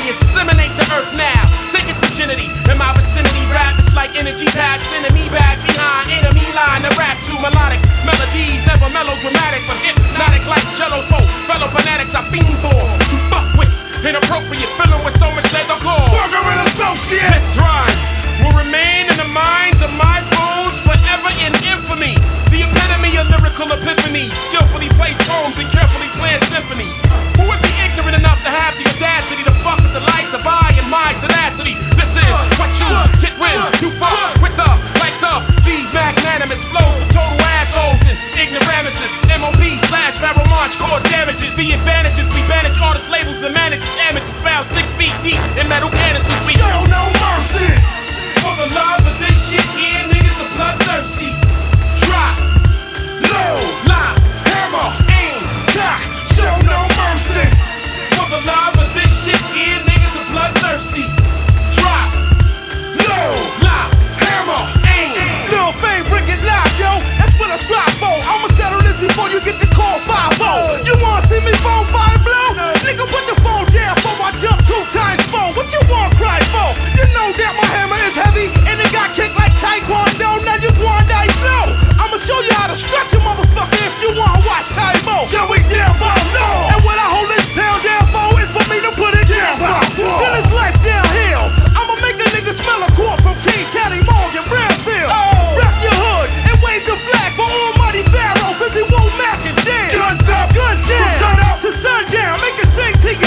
inseminate the earth now. Take its virginity in my vicinity. Rap is like energy tax, enemy back behind enemy line. The rap to melodic melodies, never melodramatic, but hypnotic like cello. So fellow fanatics I fiend for. You fuck with inappropriate, filling with so much leather core. Burger and Associates. This rhyme will remain in the minds of my foes forever in infamy. The epitome of lyrical epiphany, skillfully placed poems and carefully planned symphonies. Who would be ignorant enough to have the audacity to fuck with the likes of I and my tenacity? This is what you get when you fuck with the likes of these magnanimous flows of total assholes and ignoramuses. MOP/Pharaoh March cause damages. The advantages we manage artists, labels, and managers. Amateurs found 6 feet deep in metal canisters. We Show no mercy. for the love of this shit here, niggas are bloodthirsty. Drop, Low, lock, hammer, aim. cock. Show no mercy. For the love of this shit here, niggas are bloodthirsty. Drop, Low, lock, hammer. aim. Lil Fame, bring it live, yo. That's what I strive for. I'ma settle this before you get the call 5-0. You wanna see me phone fire blow? Nigga, put the phone down for my jump 2 times 4. What you want cry for? You know that my hammer is heavy and it got kicked like Taekwondo. Now you going die slow. I'ma show you how to stretch a motherfucker if you wanna watch Taimo. Joey down by law. And what I hold this pound down for is for me to put it down by. Till his life downhill. I'ma make a nigga smell a quart from King County, Morgan, Brownfield. Rep your hood and wave the flag for Almighty Pharaoh, 'cause he won't Mac and dance. Guns up. Guns down. From sun up to sundown. Make it sing to you.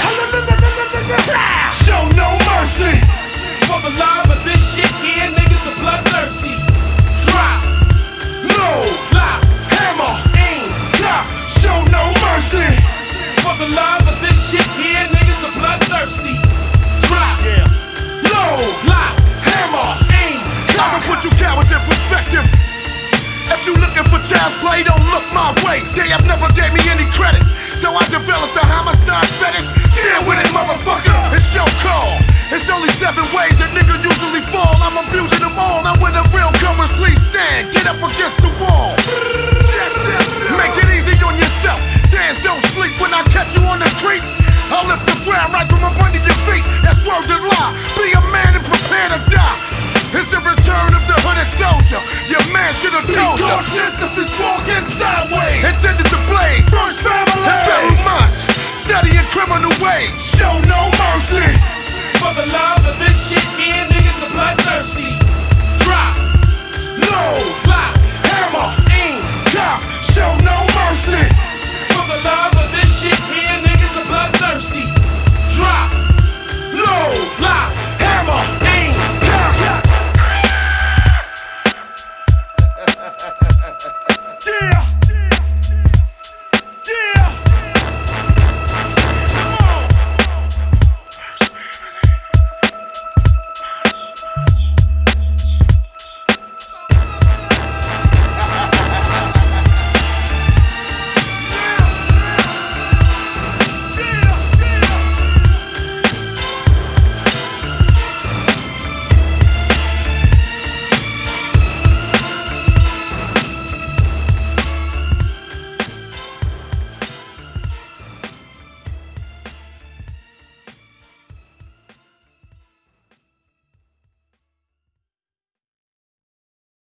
Show no mercy. For the love of this shit here, niggas are bloodthirsty. Drop, Low, lock, hammer, aim. cock. Show no mercy. For the love of this shit here, niggas are bloodthirsty. Drop, Low, lock, hammer. aim. I'ma put you cowards in perspective. If you looking for child's play, don't look my way. They have never gave me any credit, so I developed a homicide fetish. Deal with it, motherfucker. It's your call. It's only 7 ways a nigga usually fall. I'm abusing them all. Now when the real comers, please stand. Get up again.